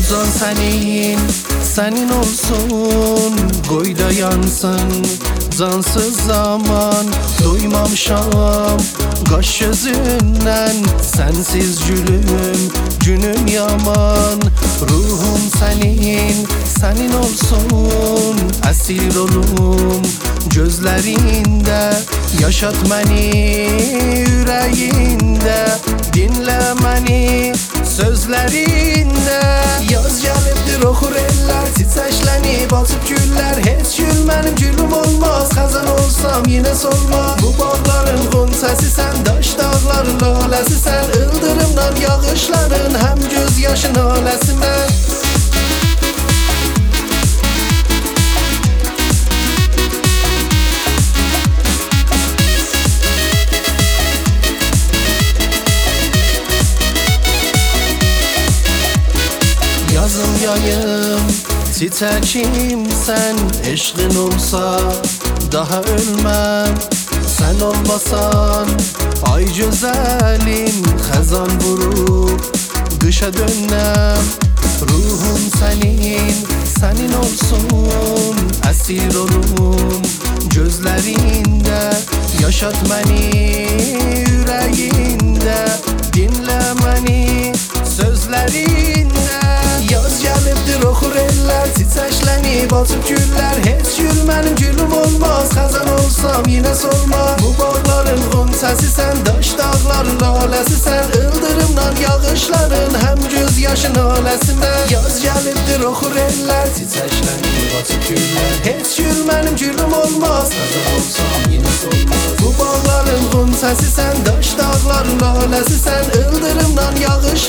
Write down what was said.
can senin olsun, koy da yansın cansız zaman. Doymamışam kaş gözünden, sensiz günüm yaman. Ruhum senin olsun, esir olum gözlerinde. Yaşat beni yüreğinde, dinle beni sözlerinde. Yaz gelibdir oxur eller, çiçeklenib açıb güller. Heç gül mənim gülüm olmaz, xəzan olsam yine solmaz. Bu bağların qonçəsi sən, daş dağların laləsi sən. Ildırımdan yağışların həm göz yaşın haləsi mən. Yazım yayım, çiçekim sen. Eşqin olsa daha ölmem. Sen olmasan ay güzelim, xəzan vurub qışa dönnem. Ruhum senin olsun, esir olum gözlerinde. Yaşat beni yüreğinde, dinle beni sözlerinde. Yaz gelibdir oxur eller, çiçeklenib açıb güller. Heç gül mənim gülüm olmaz, xəzan olsam yine solmaz. Bu bağların qonçəsi sən, daş dağların laləsi sən. Ildırımdan yağışların həm göz yaşın haləsi mən. Yaz gelibdir oxur eller, çiçeklenib açıb güller. Heç gül mənim gülüm olmaz, xəzan olsam yine solmaz. Bu bağların qonçəsi sən, daş dağların laləsi sən. Ildırımdan yağış